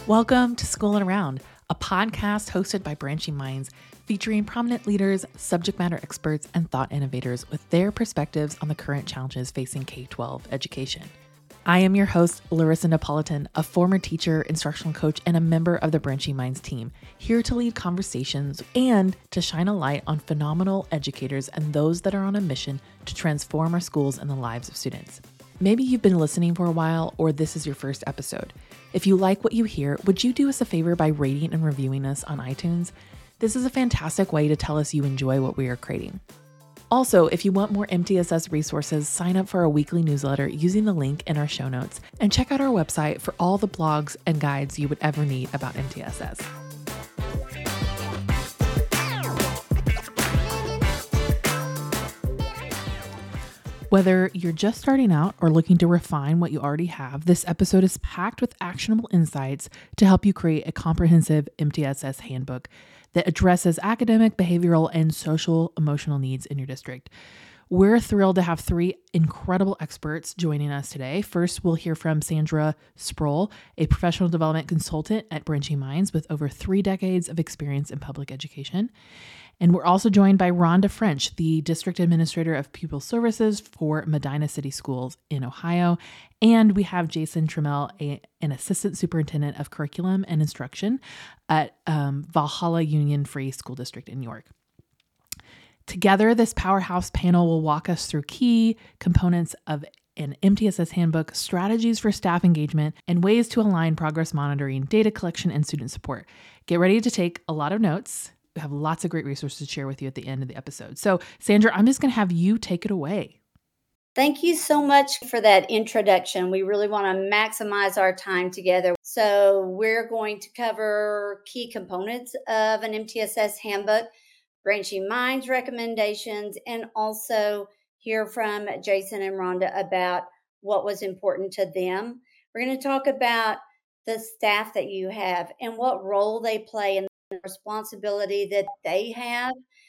Welcome to School and Around, a podcast hosted by Branching Minds, featuring prominent leaders, subject matter experts, and thought innovators with their perspectives on the current challenges facing K-12 education. I am your host, Larissa Napolitan, a former teacher, instructional coach, and a member of the Branching Minds team, here to lead conversations and to shine a light on phenomenal educators and those that are on a mission to transform our schools and the lives of students. Maybe you've been listening for a while, or this is your first episode. If you like what you hear, would you do us a favor by rating and reviewing us on iTunes? This is a fantastic way to tell us you enjoy what we are creating. Also, if you want more MTSS resources, sign up for our weekly newsletter using the link in our show notes, and check out our website for all the blogs and guides you would ever need about MTSS. Whether you're just starting out or looking to refine what you already have, this episode is packed with actionable insights to help you create a comprehensive MTSS handbook that addresses academic, behavioral, and social emotional needs in your district. We're thrilled to have three incredible experts joining us today. First, we'll hear from Sandra Sproul, a professional development consultant at Branching Minds with over 3 decades of experience in public education. And we're also joined by Rhonda French, the District Administrator of Pupil Services for Medina City Schools in Ohio. And we have Jason Trammell, an Assistant Superintendent of Curriculum and Instruction at Valhalla Union Free School District in New York. Together, this powerhouse panel will walk us through key components of an MTSS handbook, strategies for staff engagement, and ways to align progress monitoring, data collection, and student support. Get ready to take a lot of notes. We have lots of great resources to share with you at the end of the episode. So, Sandra, I'm just going to have you take it away. Thank you so much for that introduction. We really want to maximize our time together. So we're going to cover key components of an MTSS handbook, Branching Minds recommendations, and also hear from Jason and Rhonda about what was important to them. We're going to talk about the staff that you have and what role they play in the responsibility that they have,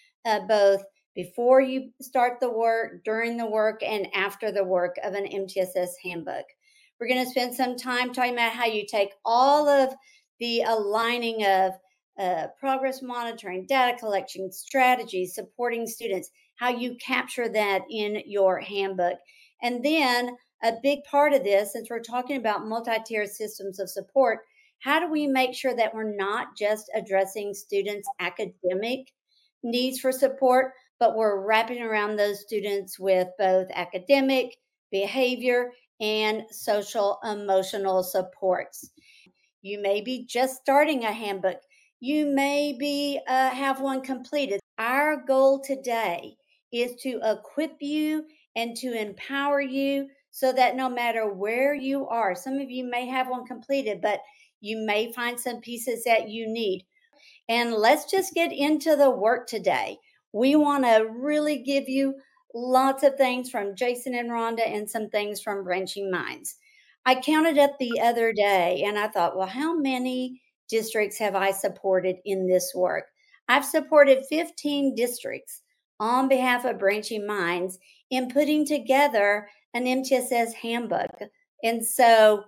both before you start the work, during the work, and after the work of an MTSS handbook. We're going to spend some time talking about how you take all of the aligning of progress monitoring, data collection, strategies, supporting students, how you capture that in your handbook. And then a big part of this, since we're talking about multi-tiered systems of support, how do we make sure that we're not just addressing students' academic needs for support, but we're wrapping around those students with both academic, behavior, and social emotional supports. You may be just starting a handbook. You may be have one completed. Our goal today is to equip you and to empower you so that no matter where you are, some of you may have one completed, but you may find some pieces that you need. And let's just get into the work today. We want to really give you lots of things from Jason and Rhonda and some things from Branching Minds. I counted up the other day and I thought, well, how many districts have I supported in this work? I've supported 15 districts on behalf of Branching Minds in putting together an MTSS handbook. And so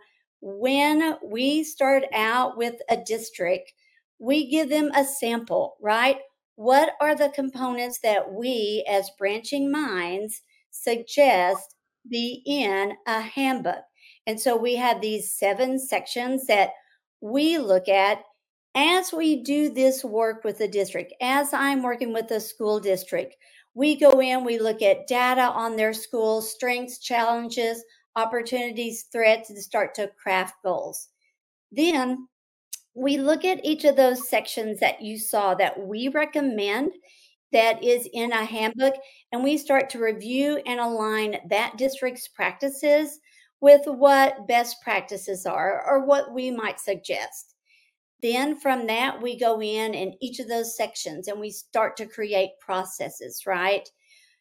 when we start out with a district, we give them a sample, right? What are the components that we as Branching Minds suggest be in a handbook? And so we have these 7 sections that we look at as we do this work with the district. As I'm working with the school district, we go in, we look at data on their school, strengths, challenges, opportunities, threats, and start to craft goals. Then we look at each of those sections that you saw that we recommend that is in a handbook, and we start to review and align that district's practices with what best practices are or what we might suggest. Then from that, we go in each of those sections and we start to create processes, right?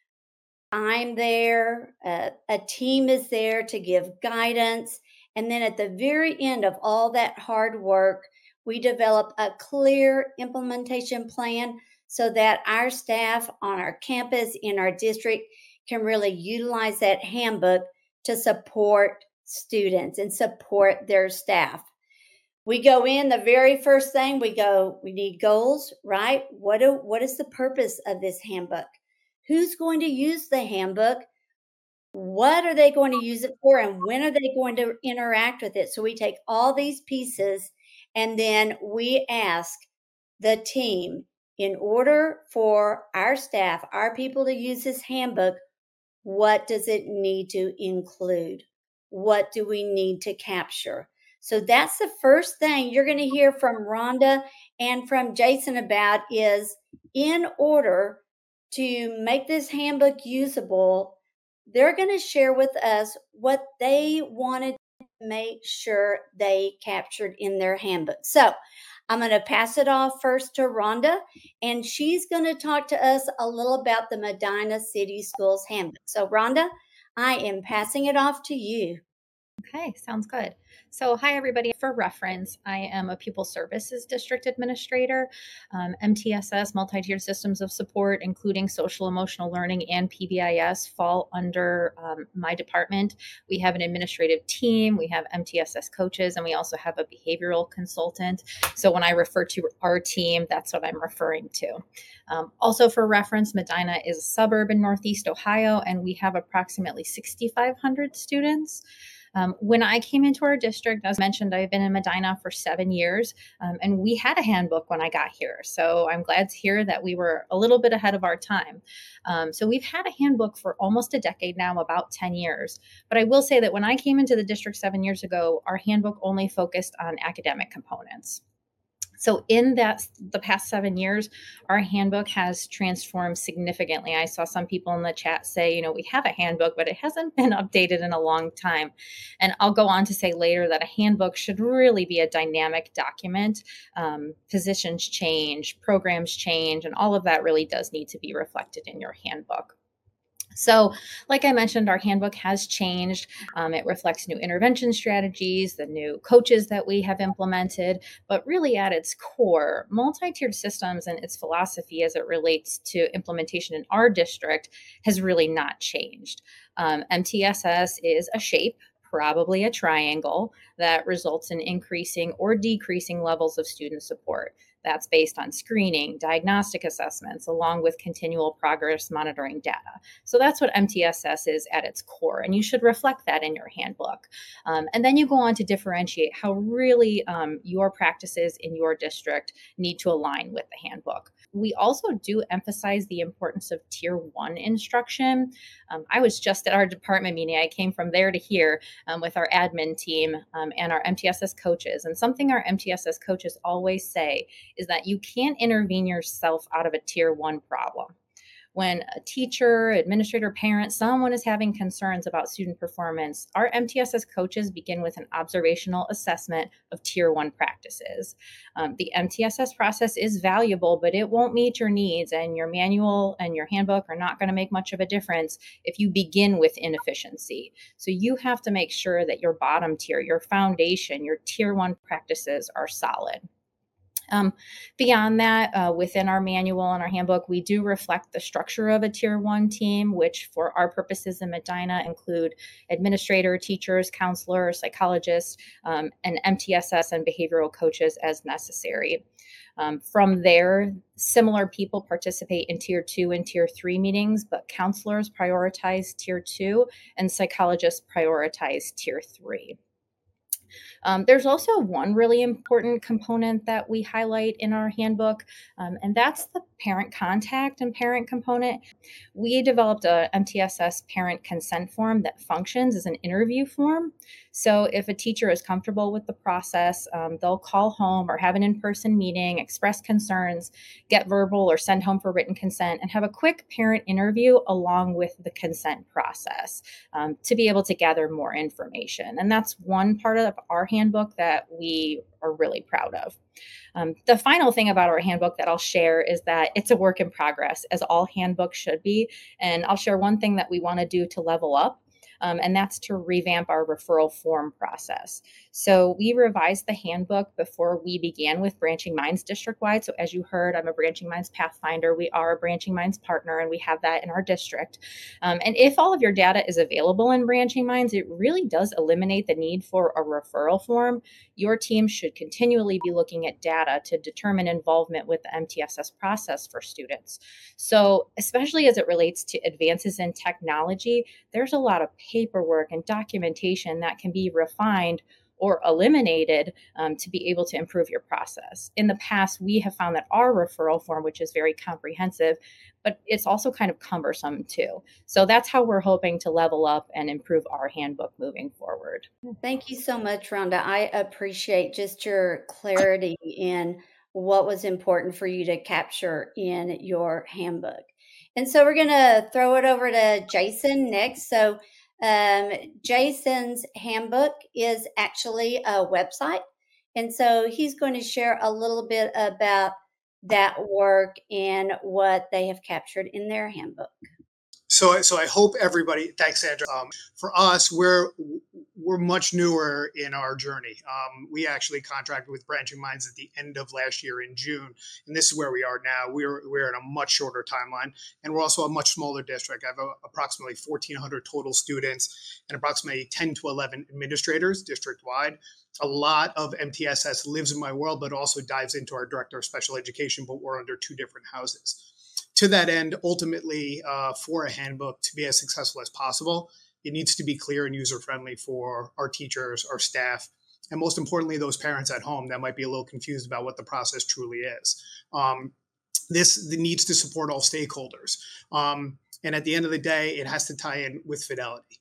I'm there, a team is there to give guidance. And then at the very end of all that hard work, we develop a clear implementation plan so that our staff on our campus, in our district, can really utilize that handbook to support students and support their staff. We go in, the very first thing we need goals, right? What is the purpose of this handbook? Who's going to use the handbook? What are they going to use it for? And when are they going to interact with it? So we take all these pieces and then we ask the team, in order for our staff, our people to use this handbook, what does it need to include? What do we need to capture? So that's the first thing you're going to hear from Rhonda and from Jason about is, in order to make this handbook usable, they're going to share with us what they wanted to make sure they captured in their handbook. So I'm going to pass it off first to Rhonda, and she's going to talk to us a little about the Medina City Schools Handbook. So, Rhonda, I am passing it off to you. Okay, sounds good. So, hi everybody. For reference, I am a Pupil Services District Administrator. MTSS, Multi-Tiered Systems of Support, including Social Emotional Learning and PBIS, fall under my department. We have an administrative team, we have MTSS coaches, and we also have a behavioral consultant. So, when I refer to our team, that's what I'm referring to. Also, for reference, Medina is a suburb in Northeast Ohio, and we have approximately 6,500 students. When I came into our district, as mentioned, I've been in Medina for 7 years, and we had a handbook when I got here. So I'm glad to hear that we were a little bit ahead of our time. So we've had a handbook for almost a decade now, about 10 years. But I will say that when I came into the district 7 years ago, our handbook only focused on academic components. So in the past 7 years, our handbook has transformed significantly. I saw some people in the chat say, we have a handbook, but it hasn't been updated in a long time. And I'll go on to say later that a handbook should really be a dynamic document. Positions change, programs change, and all of that really does need to be reflected in your handbook. So, like I mentioned, our handbook has changed. It reflects new intervention strategies, the new coaches that we have implemented, but really at its core, multi-tiered systems and its philosophy as it relates to implementation in our district has really not changed. MTSS is a shape, probably a triangle, that results in increasing or decreasing levels of student support. That's based on screening, diagnostic assessments, along with continual progress monitoring data. So that's what MTSS is at its core, and you should reflect that in your handbook. And then you go on to differentiate how really your practices in your district need to align with the handbook. We also do emphasize the importance of Tier 1 instruction. I was just at our department meeting. I came from there to here with our admin team and our MTSS coaches. And something our MTSS coaches always say is that you can't intervene yourself out of a Tier 1 problem. When a teacher, administrator, parent, someone is having concerns about student performance, our MTSS coaches begin with an observational assessment of Tier 1 practices. The MTSS process is valuable, but it won't meet your needs, and your manual and your handbook are not going to make much of a difference if you begin with inefficiency. So you have to make sure that your bottom tier, your foundation, your Tier 1 practices are solid. Beyond that, within our manual and our handbook, we do reflect the structure of a Tier 1 team, which for our purposes in Medina include administrator, teachers, counselors, psychologists, and MTSS and behavioral coaches as necessary. From there, similar people participate in Tier 2 and Tier 3 meetings, but counselors prioritize Tier 2 and psychologists prioritize Tier 3. There's also one really important component that we highlight in our handbook, and that's the parent contact and parent component. We developed a MTSS parent consent form that functions as an interview form. So if a teacher is comfortable with the process, they'll call home or have an in-person meeting, express concerns, get verbal or send home for written consent, and have a quick parent interview along with the consent process to be able to gather more information. And that's one part of our handbook that we are really proud of. The final thing about our handbook that I'll share is that it's a work in progress, as all handbooks should be. And I'll share one thing that we want to do to level up. And that's to revamp our referral form process. So we revised the handbook before we began with Branching Minds district-wide. So as you heard, I'm a Branching Minds Pathfinder. We are a Branching Minds partner, and we have that in our district. And if all of your data is available in Branching Minds, it really does eliminate the need for a referral form. Your team should continually be looking at data to determine involvement with the MTSS process for students. So especially as it relates to advances in technology, there's a lot of paperwork and documentation that can be refined or eliminated to be able to improve your process. In the past, we have found that our referral form, which is very comprehensive, but it's also kind of cumbersome too. So that's how we're hoping to level up and improve our handbook moving forward. Thank you so much, Rhonda. I appreciate just your clarity in what was important for you to capture in your handbook. And so we're going to throw it over to Jason next. So Jason's handbook is actually a website. And so he's going to share a little bit about that work and what they have captured in their handbook. So I hope everybody. Thanks, Sandra. For us, we're much newer in our journey. We actually contracted with Branching Minds at the end of last year in June, and this is where we are now. We're in a much shorter timeline, and we're also a much smaller district. I have approximately 1,400 total students and approximately 10 to 11 administrators district-wide. A lot of MTSS lives in my world, but also dives into our Director of Special Education, but we're under two different houses. To that end, ultimately, for a handbook to be as successful as possible, it needs to be clear and user-friendly for our teachers, our staff, and most importantly, those parents at home that might be a little confused about what the process truly is. This needs to support all stakeholders. And at the end of the day, it has to tie in with fidelity.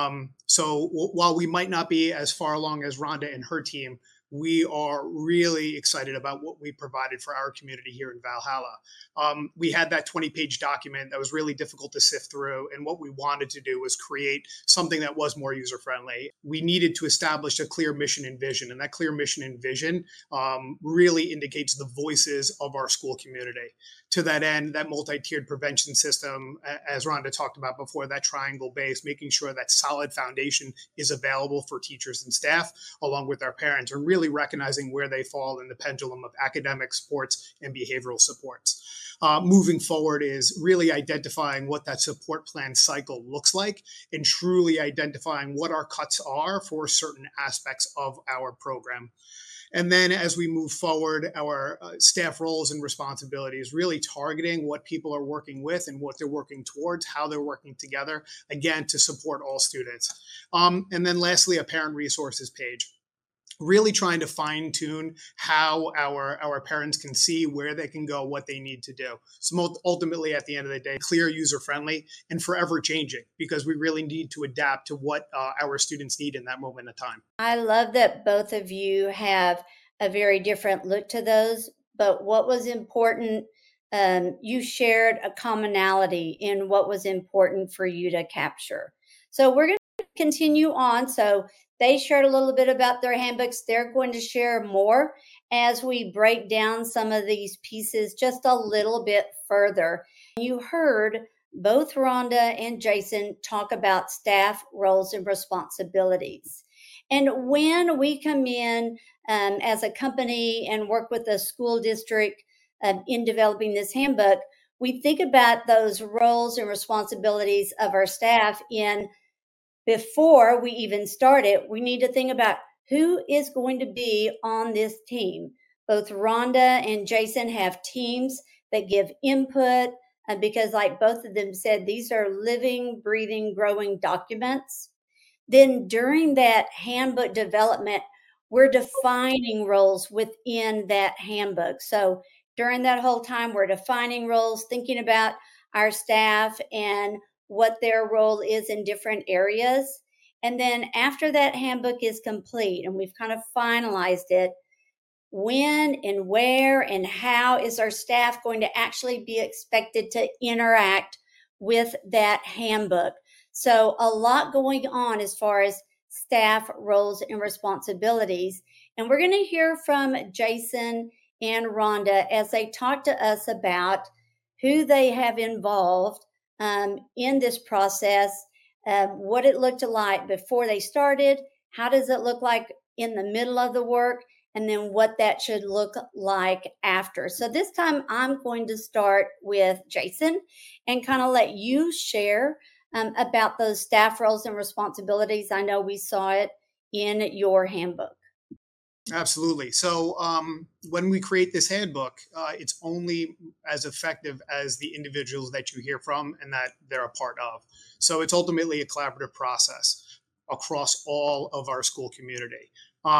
So while we might not be as far along as Rhonda and her team, we are really excited about what we provided for our community here in Valhalla. We had that 20-page document that was really difficult to sift through. And what we wanted to do was create something that was more user-friendly. We needed to establish a clear mission and vision. And that clear mission and vision really indicates the voices of our school community. To that end, that multi-tiered prevention system, as Rhonda talked about before, that triangle base, making sure that solid foundation is available for teachers and staff, along with our parents, and really recognizing where they fall in the pendulum of academic, sports, and behavioral supports. Moving forward is really identifying what that support plan cycle looks like and truly identifying what our cuts are for certain aspects of our program. And then as we move forward, our staff roles and responsibilities, really targeting what people are working with and what they're working towards, how they're working together, again, to support all students. And then lastly, a parent resources page. Really trying to fine tune how our parents can see where they can go, what they need to do. So ultimately, at the end of the day, clear, user-friendly, and forever changing, because we really need to adapt to what our students need in that moment of time. I love that both of you have a very different look to those, but what was important, you shared a commonality in what was important for you to capture. So we're going to continue on. So they shared a little bit about their handbooks. They're going to share more as we break down some of these pieces just a little bit further. You heard both Rhonda and Jason talk about staff roles and responsibilities. And when we come in as a company and work with a school district in developing this handbook, we think about those roles and responsibilities of our staff in before we even start it. We need to think about who is going to be on this team. Both Rhonda and Jason have teams that give input because, like both of them said, these are living, breathing, growing documents. Then during that handbook development, we're defining roles within that handbook. So during that whole time, we're defining roles, thinking about our staff and what their role is in different areas. And then after that handbook is complete and we've kind of finalized it, when and where and how is our staff going to actually be expected to interact with that handbook? So a lot going on as far as staff roles and responsibilities. And we're going to hear from Jason and Rhonda as they talk to us about who they have involved in this process, what it looked like before they started, how does it look like in the middle of the work, and then what that should look like after. So this time I'm going to start with Jason and kind of let you share about those staff roles and responsibilities. I know we saw it in your handbook. Absolutely. So when we create this handbook, it's only as effective as the individuals that you hear from and that they're a part of. So it's ultimately a collaborative process across all of our school community.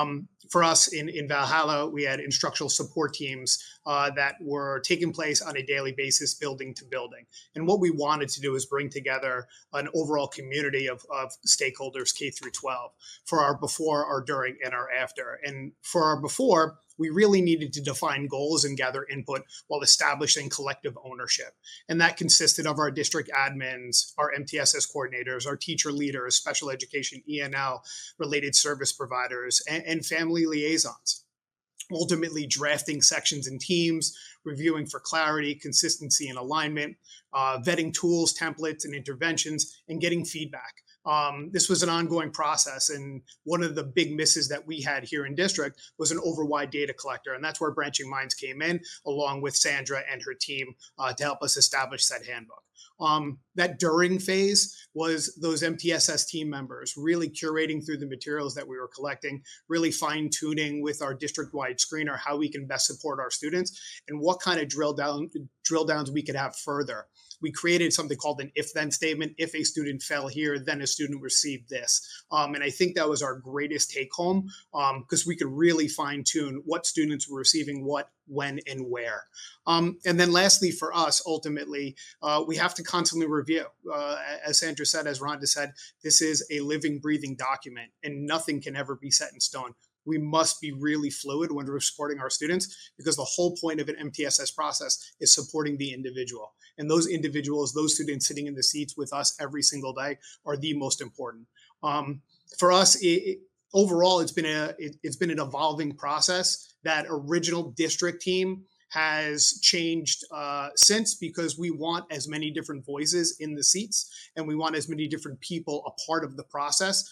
For us in Valhalla, we had instructional support teams that were taking place on a daily basis, building to building. And what we wanted to do is bring together an overall community of stakeholders, K through 12, for our before, our during, and our after. And for our before, we really needed to define goals and gather input while establishing collective ownership. And that consisted of our district admins, our MTSS coordinators, our teacher leaders, special education, ENL, related service providers, and family liaisons. Ultimately drafting sections and teams, reviewing for clarity, consistency, and alignment, vetting tools, templates, and interventions, and getting feedback. This was an ongoing process, and one of the big misses that we had here in district was an overwide data collector, and that's where Branching Minds came in, along with Sandra and her team, to help us establish that handbook. That during phase was those MTSS team members really curating through the materials that we were collecting, really fine-tuning with our district-wide screener how we can best support our students and what kind of drill downs we could have further. We created something called an if-then statement. If a student fell here, then a student received this. And I think that was our greatest take home because we could really fine tune what students were receiving what, when, and where. And then lastly, for us, ultimately, we have to constantly review. As Sandra said, as Rhonda said, this is a living, breathing document and nothing can ever be set in stone. We must be really fluid when we're supporting our students because the whole point of an MTSS process is supporting the individual. And those individuals, those students sitting in the seats with us every single day are the most important. For us, overall, it's been an evolving process. That original district team has changed since because we want as many different voices in the seats and we want as many different people a part of the process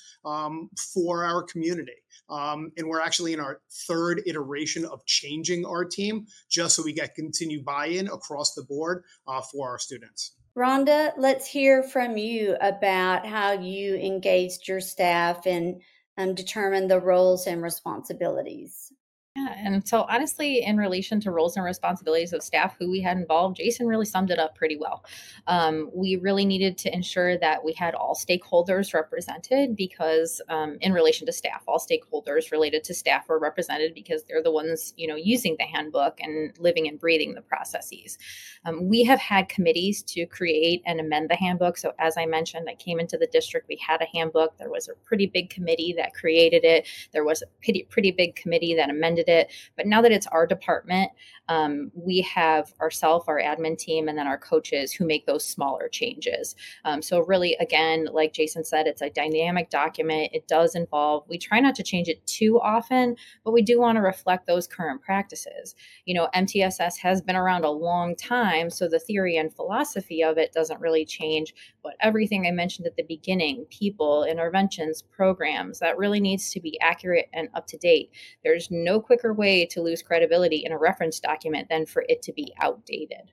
for our community. And we're actually in our third iteration of changing our team just so we get continued buy-in across the board for our students. Rhonda, let's hear from you about how you engaged your staff and determined the roles and responsibilities. Yeah, and so honestly, in relation to roles and responsibilities of staff who we had involved, Jason really summed it up pretty well. We really needed to ensure that we had all stakeholders represented because in relation to staff, all stakeholders related to staff were represented because they're the ones, using the handbook and living and breathing the processes. We have had committees to create and amend the handbook. So as I mentioned, I came into the district, we had a handbook. There was a pretty big committee that created it. There was a pretty big committee that amended it. But now that it's our department, we have ourselves, our admin team, and then our coaches who make those smaller changes. So really, again, like Jason said, it's a dynamic document. It does involve, we try not to change it too often, but we do want to reflect those current practices. MTSS has been around a long time, so the theory and philosophy of it doesn't really change, but everything I mentioned at the beginning, people, interventions, programs, that really needs to be accurate and up to date. There's no quicker way to lose credibility in a reference document than for it to be outdated.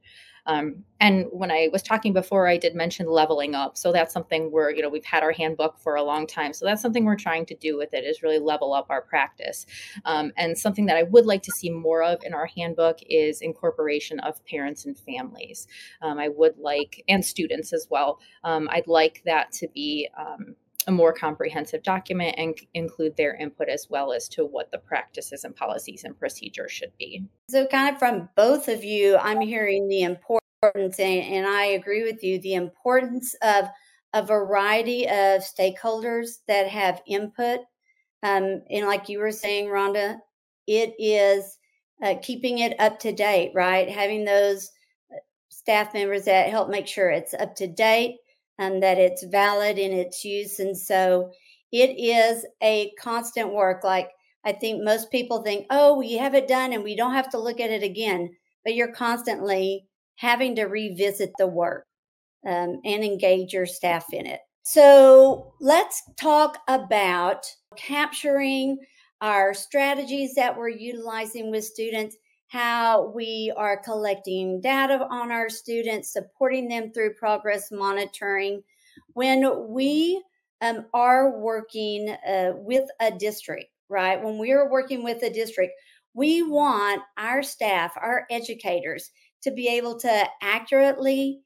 And when I was talking before, I did mention leveling up. So that's something where, we've had our handbook for a long time. So that's something we're trying to do with it is really level up our practice. And something that I would like to see more of in our handbook is incorporation of parents and families. I would like, and students as well. I'd like that to be a more comprehensive document and include their input as well as to what the practices and policies and procedures should be. So kind of from both of you, I'm hearing the importance, and I agree with you, the importance of a variety of stakeholders that have input. And like you were saying, Rhonda, it is keeping it up to date, right? Having those staff members that help make sure it's up to date and that it's valid in its use. And so it is a constant work. Like I think most people think, oh, we have it done and we don't have to look at it again, but you're constantly having to revisit the work and engage your staff in it. So let's talk about capturing our strategies that we're utilizing with students, how we are collecting data on our students, supporting them through progress monitoring. When we are working with a district, right? When we are working with a district, we want our staff, our educators, to be able to accurately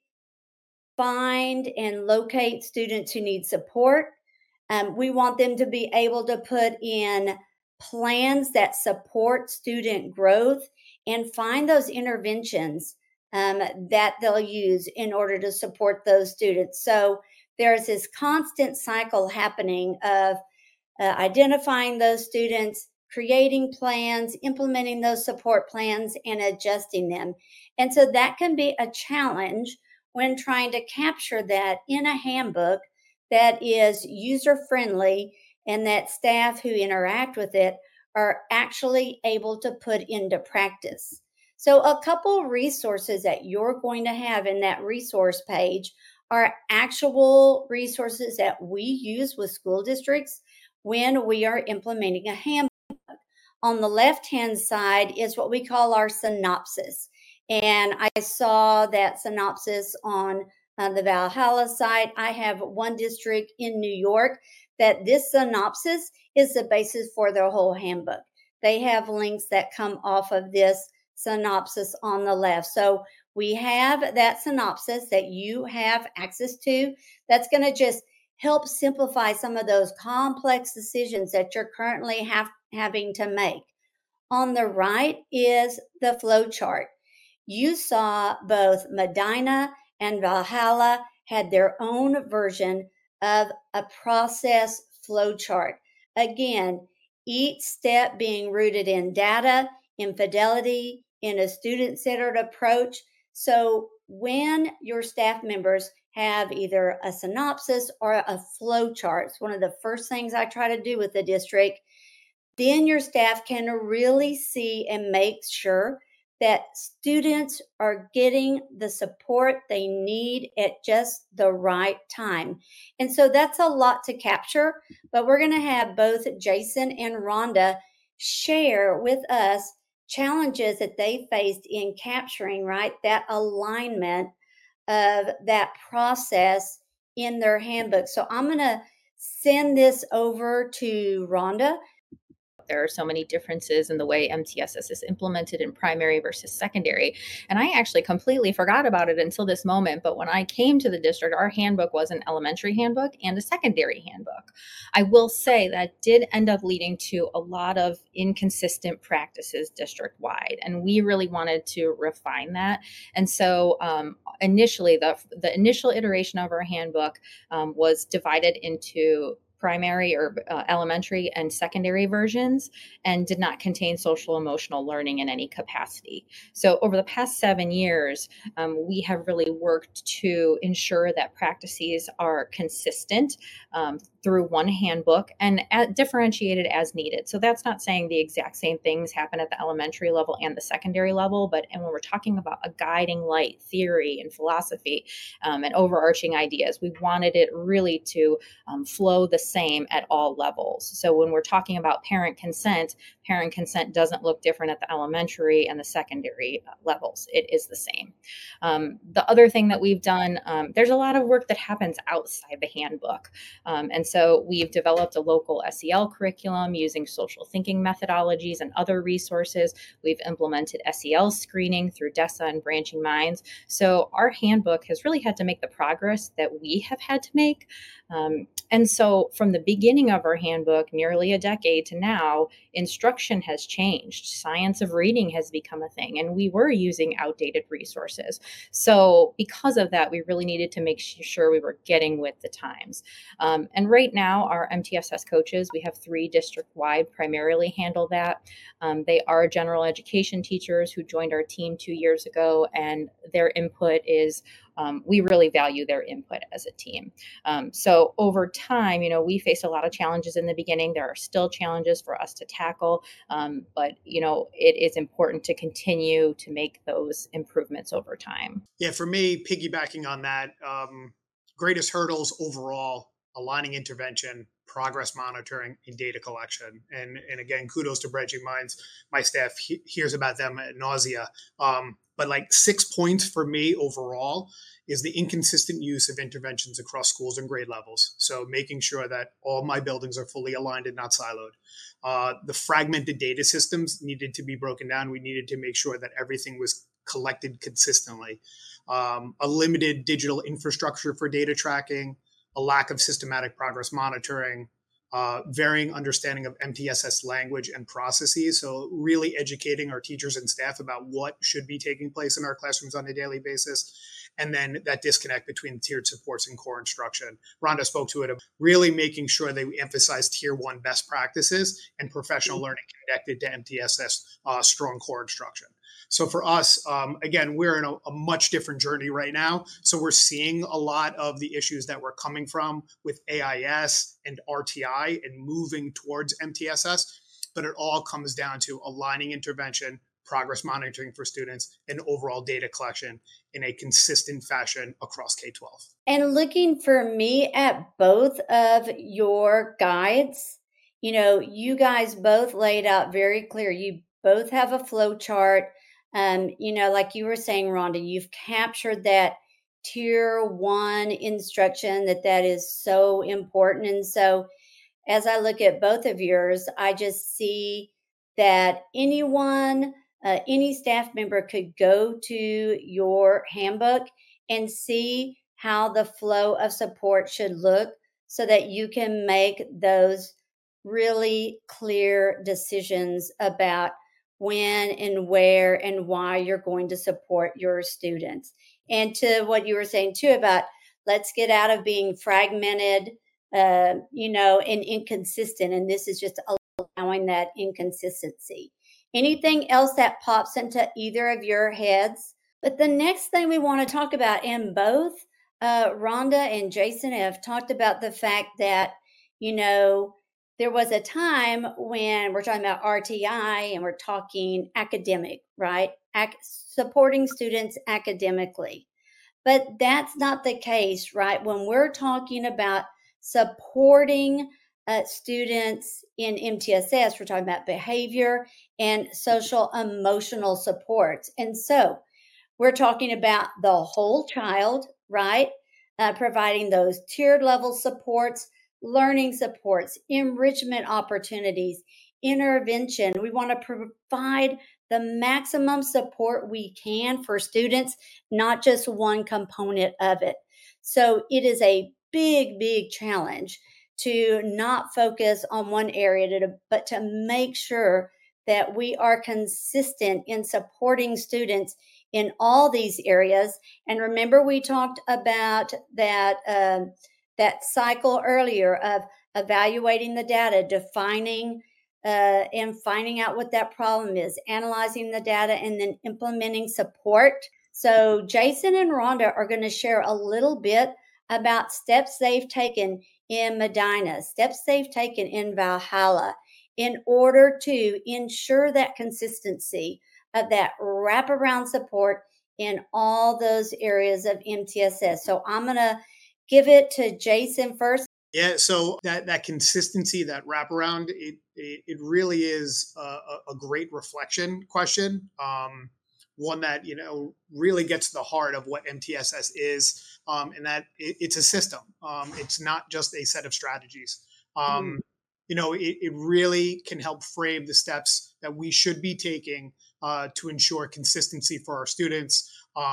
find and locate students who need support. We want them to be able to put in plans that support student growth and find those interventions that they'll use in order to support those students. So there's this constant cycle happening of identifying those students, creating plans, implementing those support plans, and adjusting them. And so that can be a challenge when trying to capture that in a handbook that is user friendly and that staff who interact with it are actually able to put into practice. So, a couple resources that you're going to have in that resource page are actual resources that we use with school districts when we are implementing a handbook. On the left hand side is what we call our synopsis. And I saw that synopsis on the Valhalla site. I have one district in New York that this synopsis is the basis for their whole handbook. They have links that come off of this synopsis on the left. So we have that synopsis that you have access to that's going to just help simplify some of those complex decisions that you're currently having to make. On the right is the flow chart. You saw both Medina and Valhalla had their own version of a process flow chart. Again, each step being rooted in data, in fidelity, in a student-centered approach. So when your staff members have either a synopsis or a flow chart, it's one of the first things I try to do with the district, then your staff can really see and make sure that students are getting the support they need at just the right time. And so that's a lot to capture, but we're going to have both Jason and Rhonda share with us challenges that they faced in capturing, right, that alignment of that process in their handbook. So I'm going to send this over to Rhonda. There are so many differences in the way MTSS is implemented in primary versus secondary. And I actually completely forgot about it until this moment. But when I came to the district, our handbook was an elementary handbook and a secondary handbook. I will say that did end up leading to a lot of inconsistent practices district wide. And we really wanted to refine that. And so initially, the initial iteration of our handbook was divided into primary or elementary and secondary versions and did not contain social emotional learning in any capacity. So over the past 7 years, we have really worked to ensure that practices are consistent through one handbook and differentiated as needed. So that's not saying the exact same things happen at the elementary level and the secondary level, but and when we're talking about a guiding light, theory and philosophy and overarching ideas, we wanted it really to flow the same at all levels. So when we're talking about parent consent doesn't look different at the elementary and the secondary levels. It is the same. The other thing that we've done, there's a lot of work that happens outside the handbook. And so we've developed a local SEL curriculum using social thinking methodologies and other resources. We've implemented SEL screening through DESA and Branching Minds. So our handbook has really had to make the progress that we have had to make. And so from the beginning of our handbook, nearly a decade to now, instruction has changed. Science of reading has become a thing, and we were using outdated resources. So because of that, we really needed to make sure we were getting with the times. And right now, our MTSS coaches, we have 3 district-wide primarily handle that. They are general education teachers who joined our team 2 years ago, and their input is we really value their input as a team. So over time, we faced a lot of challenges in the beginning. There are still challenges for us to tackle, but it is important to continue to make those improvements over time. Yeah, for me, piggybacking on that, greatest hurdles overall: aligning intervention, progress monitoring, and data collection. And again, kudos to Branching Minds. My staff hears about them at nausea. But like 6 points for me overall is the inconsistent use of interventions across schools and grade levels. So making sure that all my buildings are fully aligned and not siloed. The fragmented data systems needed to be broken down. We needed to make sure that everything was collected consistently. A limited digital infrastructure for data tracking, a lack of systematic progress monitoring, varying understanding of MTSS language and processes. So really educating our teachers and staff about what should be taking place in our classrooms on a daily basis. And then that disconnect between tiered supports and core instruction. Rhonda spoke to it, really making sure that we emphasize tier 1 best practices and professional learning connected to MTSS strong core instruction. So for us, again, we're in a much different journey right now. So we're seeing a lot of the issues that we're coming from with AIS and RTI and moving towards MTSS. But it all comes down to aligning intervention, progress monitoring for students, and overall data collection in a consistent fashion across K-12. And looking for me at both of your guides, you guys both laid out very clear. You both have a flow chart. Like you were saying, Rhonda, you've captured that tier 1 instruction that is so important. And so as I look at both of yours, I just see that any staff member could go to your handbook and see how the flow of support should look so that you can make those really clear decisions about when and where and why you're going to support your students. And to what you were saying too about let's get out of being fragmented, and inconsistent. And this is just allowing that inconsistency. Anything else that pops into either of your heads? But the next thing we want to talk about, and both Rhonda and Jason have talked about the fact that, there was a time when we're talking about RTI and we're talking academic, right? Supporting students academically. But that's not the case, right? When we're talking about supporting students in MTSS, we're talking about behavior and social emotional supports. And so we're talking about the whole child, right? Providing those tiered level supports, learning supports, enrichment opportunities, intervention. We want to provide the maximum support we can for students, not just one component of it. So it is a big, big challenge to not focus on one area, but to make sure that we are consistent in supporting students in all these areas. And remember, we talked about that cycle earlier of evaluating the data, defining and finding out what that problem is, analyzing the data, and then implementing support. So Jason and Rhonda are going to share a little bit about steps they've taken in Medina, steps they've taken in Valhalla in order to ensure that consistency of that wraparound support in all those areas of MTSS. So I'm going to give it to Jason first. Yeah, so that consistency, that wraparound, it really is a great reflection question. One that, really gets to the heart of what MTSS is, and that it's a system. It's not just a set of strategies. It really can help frame the steps that we should be taking to ensure consistency for our students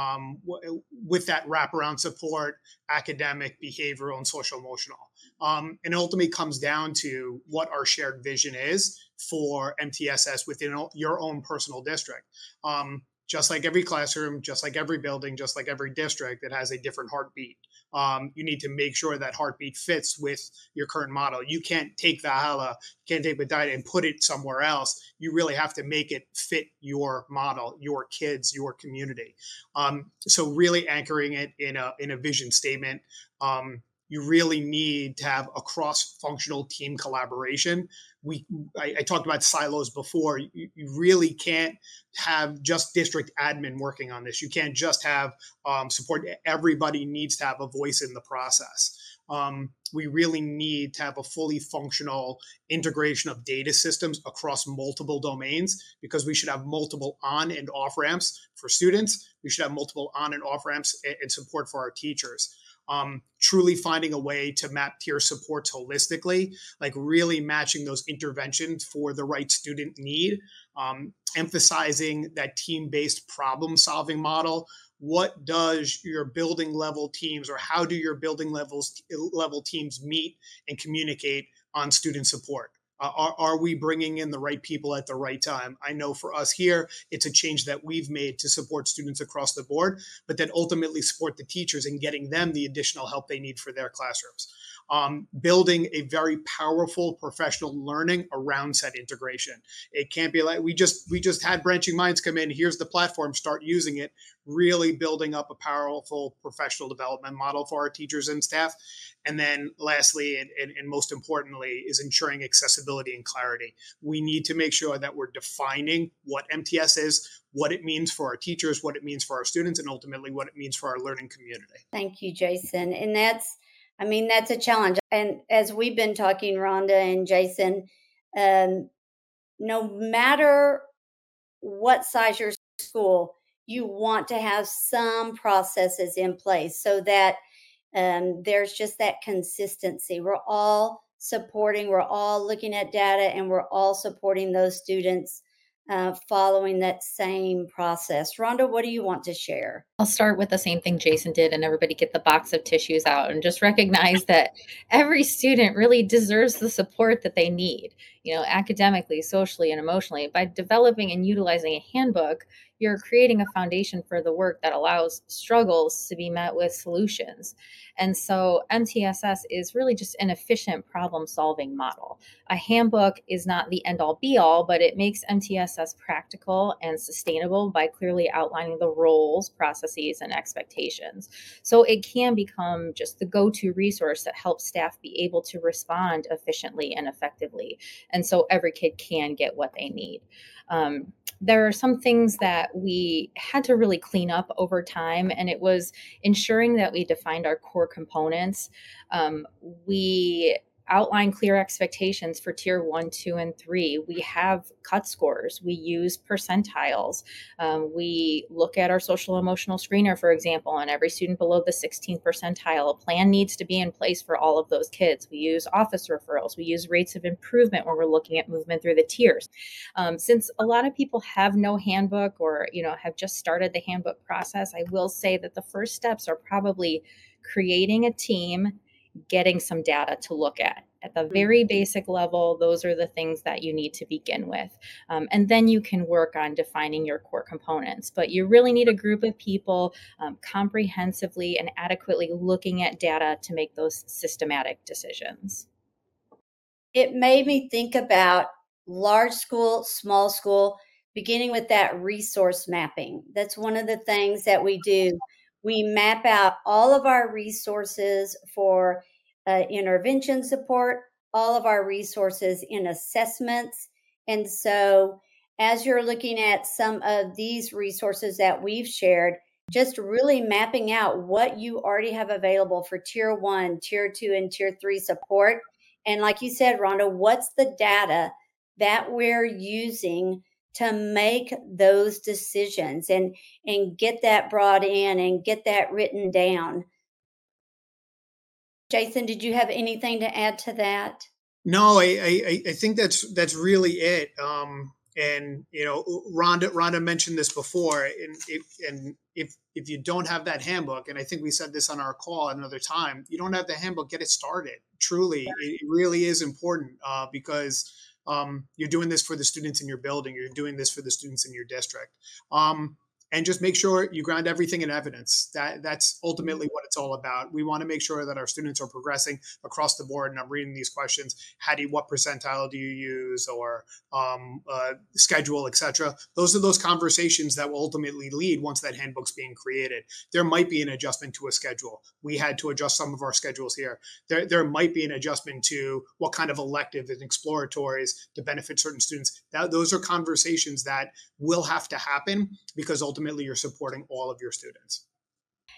with that wraparound support, academic, behavioral, and social emotional. And ultimately comes down to what our shared vision is for MTSS within your own personal district. Just like every classroom, just like every building, just like every district, it has a different heartbeat. You need to make sure that heartbeat fits with your current model. You can't take Valhalla, can't take Medina and put it somewhere else. You really have to make it fit your model, your kids, your community. So really anchoring it in a vision statement. You really need to have a cross-functional team collaboration. I talked about silos before. You really can't have just district admin working on this. You can't just have support. Everybody needs to have a voice in the process. we really need to have a fully functional integration of data systems across multiple domains, because we should have multiple on and off ramps for students. We should have multiple on and off ramps and support for our teachers. Truly finding a way to map tier supports holistically, like really matching those interventions for the right student need, emphasizing that team-based problem-solving model. What does your building level teams, or how do your building level teams meet and communicate on student support? Are we bringing in the right people at the right time? I know for us here, it's a change that we've made to support students across the board, but then ultimately support the teachers in getting them the additional help they need for their classrooms. Building a very powerful professional learning around said integration. It can't be like we just had Branching Minds come in, here's the platform, start using it. Really building up a powerful professional development model for our teachers and staff. And then lastly, and most importantly, is ensuring accessibility and clarity. We need to make sure that we're defining what MTS is, what it means for our teachers, what it means for our students, and ultimately what it means for our learning community. Thank you, Jason. And that's a challenge. And as we've been talking, Rhonda and Jason, no matter what size your school, you want to have some processes in place so that there's just that consistency. We're all supporting, we're all looking at data, and we're all supporting those students following that same process. Rhonda, what do you want to share? I'll start with the same thing Jason did, and everybody get the box of tissues out and just recognize that every student really deserves the support that they need, academically, socially, and emotionally. By developing and utilizing a handbook, you're creating a foundation for the work that allows struggles to be met with solutions. And so MTSS is really just an efficient problem-solving model. A handbook is not the end-all be-all, but it makes MTSS practical and sustainable by clearly outlining the roles, processes, and expectations. So it can become just the go-to resource that helps staff be able to respond efficiently and effectively. And so every kid can get what they need. There are some things that we had to really clean up over time, and it was ensuring that we defined our core components. We outline clear expectations for tier 1, 2, and 3. We have cut scores. We use percentiles. We look at our social emotional screener, for example, and every student below the 16th percentile. A plan needs to be in place for all of those kids. We use office referrals. We use rates of improvement when we're looking at movement through the tiers. Since a lot of people have no handbook or, have just started the handbook process, I will say that the first steps are probably creating a team, getting some data to look at. At the very basic level, those are the things that you need to begin with. And then you can work on defining your core components. But you really need a group of people comprehensively and adequately looking at data to make those systematic decisions. It made me think about large school, small school, beginning with that resource mapping. That's one of the things that we do. We map out all of our resources for intervention support, all of our resources in assessments. And so as you're looking at some of these resources that we've shared, just really mapping out what you already have available for tier 1, tier 2, and tier 3 support. And like you said, Rhonda, what's the data that we're using to make those decisions and get that brought in and get that written down? Jason, did you have anything to add to that? No, I think that's really it. And Rhonda mentioned this before, and if you don't have that handbook, and I think we said this on our call another time, you don't have the handbook, get it started. Truly, it really is important because you're doing this for the students in your building, you're doing this for the students in your district. And just make sure you ground everything in evidence. That's ultimately what it's all about. We want to make sure that our students are progressing across the board. And I'm reading these questions. What percentile do you use, or schedule, etc. Those are those conversations that will ultimately lead once that handbook's being created. There might be an adjustment to a schedule. We had to adjust some of our schedules here. There might be an adjustment to what kind of elective and exploratories to benefit certain students. Those are conversations that will have to happen because ultimately you're supporting all of your students.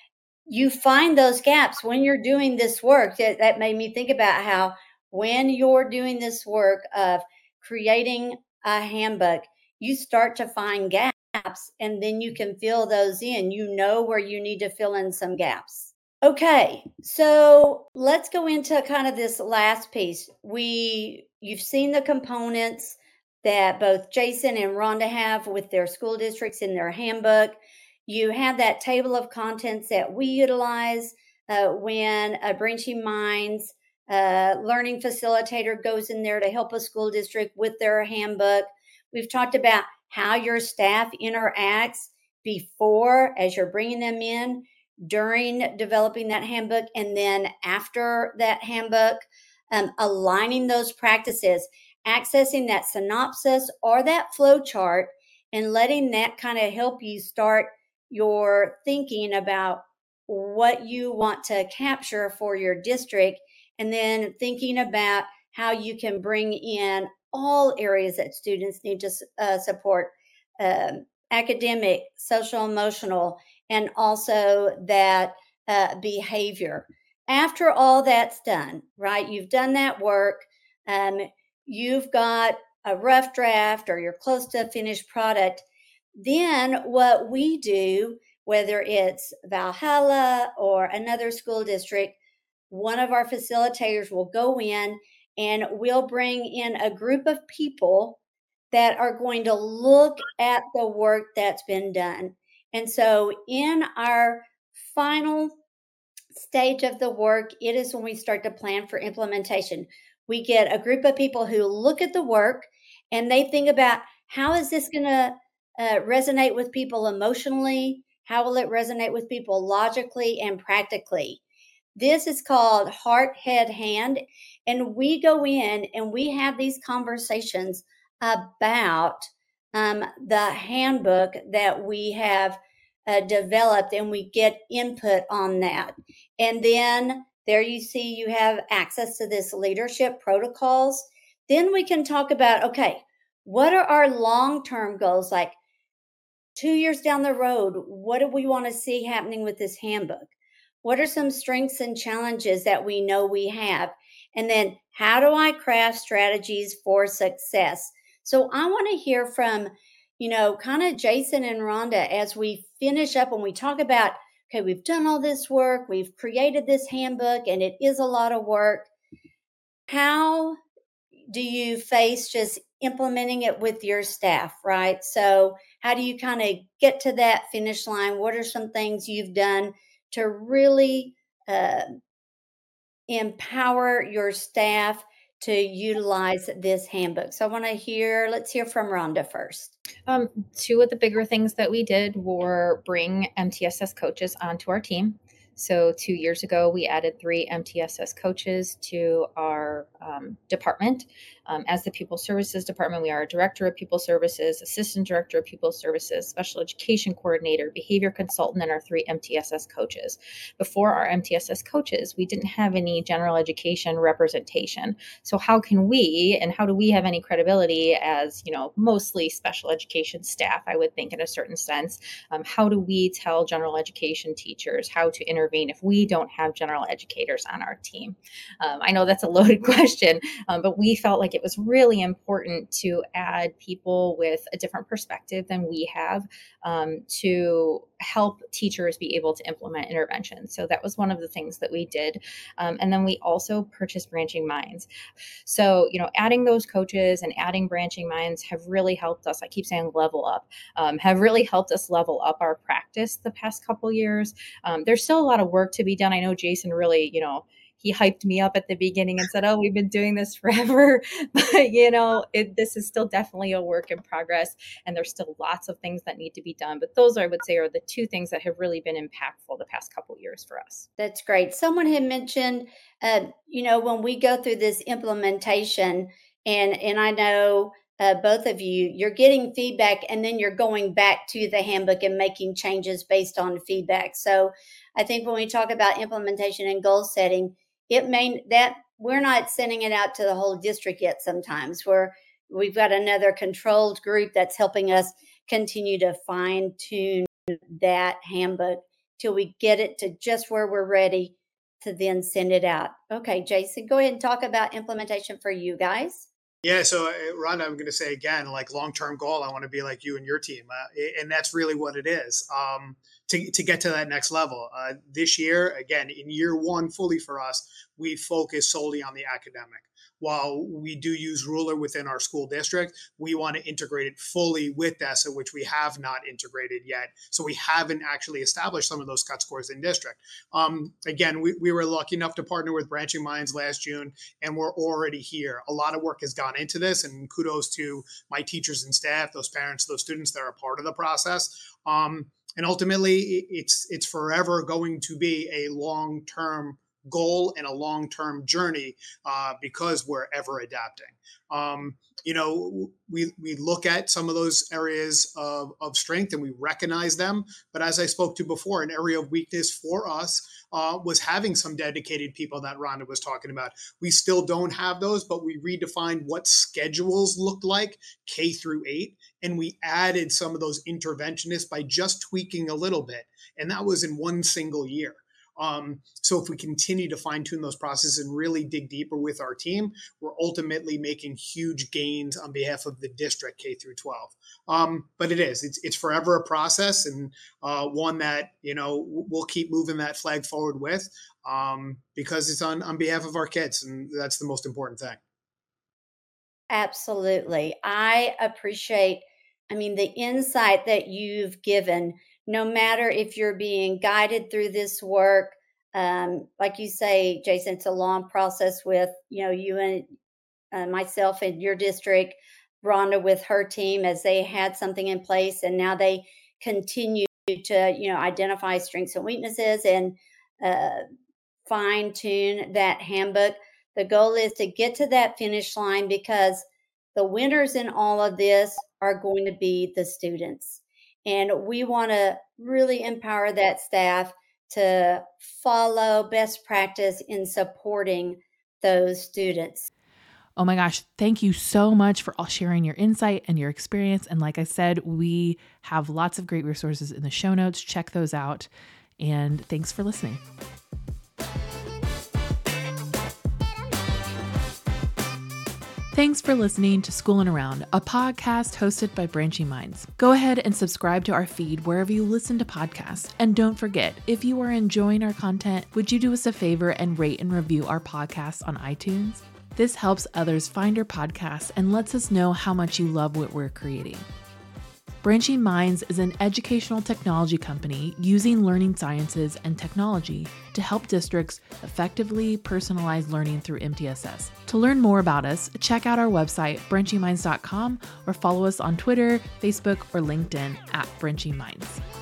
you find those gaps when you're doing this work. That made me think about how when you're doing this work of creating a handbook, you start to find gaps and then you can fill those in. You know where you need to fill in some gaps. Okay, so let's go into kind of this last piece. You've seen the components that both Jason and Rhonda have with their school districts in their handbook. You have that table of contents that we utilize when a Branching Minds learning facilitator goes in there to help a school district with their handbook. We've talked about how your staff interacts before, as you're bringing them in, during developing that handbook, and then after that handbook, aligning those practices, accessing that synopsis or that flow chart, and letting that kind of help you start your thinking about what you want to capture for your district, and then thinking about how you can bring in all areas that students need to support, academic, social, emotional, and also that behavior. After all that's done, right? You've done that work. You've got a rough draft or you're close to a finished product. Then what we do, whether it's Valhalla or another school district, one of our facilitators will go in and we'll bring in a group of people that are going to look at the work that's been done. And so in our final stage of the work, it is when we start to plan for implementation. We get a group of people who look at the work and they think about, how is this going to resonate with people emotionally? How will it resonate with people logically and practically? This is called heart, head, hand. And we go in and we have these conversations about the handbook that we have developed, and we get input on that. And then there you see you have access to this leadership protocols. Then we can talk about, okay, what are our long-term goals? Like 2 years down the road, what do we want to see happening with this handbook? What are some strengths and challenges that we know we have? And then how do I craft strategies for success? So I want to hear from, kind of Jason and Rhonda as we finish up, when we talk about, okay, we've done all this work, we've created this handbook, and it is a lot of work. How do you face just implementing it with your staff, right? So how do you kind of get to that finish line? What are some things you've done to really empower your staff to utilize this handbook? So let's hear from Rhonda first. Two of the bigger things that we did were bring MTSS coaches onto our team. So 2 years ago, we added 3 MTSS coaches to our department. As the Pupil Services Department, we are a Director of Pupil Services, Assistant Director of Pupil Services, Special Education Coordinator, Behavior Consultant, and our 3 MTSS coaches. Before our MTSS coaches, we didn't have any general education representation. So how can we, and how do we have any credibility as, mostly special education staff, I would think in a certain sense, how do we tell general education teachers how to intervene if we don't have general educators on our team? I know that's a loaded question, but we felt like it was really important to add people with a different perspective than we have to help teachers be able to implement interventions. So that was one of the things that we did. And then we also purchased Branching Minds. So, adding those coaches and adding Branching Minds have really helped us. I keep saying level up, have really helped us level up our practice the past couple years. There's still a lot of work to be done. I know Jason really, he hyped me up at the beginning and said, oh, we've been doing this forever. But, this is still definitely a work in progress. And there's still lots of things that need to be done. But those, I would say, are the 2 things that have really been impactful the past couple of years for us. That's great. Someone had mentioned, when we go through this implementation, and I know both of you're getting feedback, and then you're going back to the handbook and making changes based on feedback. So I think when we talk about implementation and goal setting, we're not sending it out to the whole district yet. Sometimes we've got another controlled group that's helping us continue to fine tune that handbook till we get it to just where we're ready to then send it out. Okay, Jason, go ahead and talk about implementation for you guys. Yeah, so Rhonda, I'm going to say again, like long-term goal, I want to be like you and your team, and that's really what it is. To get to that next level, this year, again, in year one, fully for us, we focus solely on the academic. While we do use Ruler within our school district, we want to integrate it fully with DESA, which we have not integrated yet. So we haven't actually established some of those cut scores in district. Again, we were lucky enough to partner with Branching Minds last June, and we're already here. A lot of work has gone into this, and kudos to my teachers and staff, those parents, those students that are a part of the process. And ultimately, it's forever going to be a long-term goal and a long-term journey because we're ever adapting. We look at some of those areas of strength and we recognize them. But as I spoke to before, an area of weakness for us was having some dedicated people that Rhonda was talking about. We still don't have those, but we redefined what schedules looked like K through 8. And we added some of those interventionists by just tweaking a little bit. And that was in one single year. So if we continue to fine tune those processes and really dig deeper with our team, we're ultimately making huge gains on behalf of the district K through 12. But it's forever a process, and one that, we'll keep moving that flag forward with because it's on behalf of our kids. And that's the most important thing. Absolutely. I appreciate, the insight that you've given. No matter if you're being guided through this work, like you say, Jason, it's a long process with, you and myself and your district, Rhonda with her team, as they had something in place, and now they continue to, identify strengths and weaknesses and fine tune that handbook. The goal is to get to that finish line because the winners in all of this are going to be the students. And we want to really empower that staff to follow best practice in supporting those students. Oh my gosh, thank you so much for all sharing your insight and your experience. And like I said, we have lots of great resources in the show notes. Check those out. And thanks for listening. Thanks for listening to Schoolin' Around, a podcast hosted by Branching Minds. Go ahead and subscribe to our feed wherever you listen to podcasts. And don't forget, if you are enjoying our content, would you do us a favor and rate and review our podcast on iTunes? This helps others find our podcast and lets us know how much you love what we're creating. Branching Minds is an educational technology company using learning sciences and technology to help districts effectively personalize learning through MTSS. To learn more about us, check out our website, branchingminds.com, or follow us on Twitter, Facebook, or LinkedIn @Branching Minds.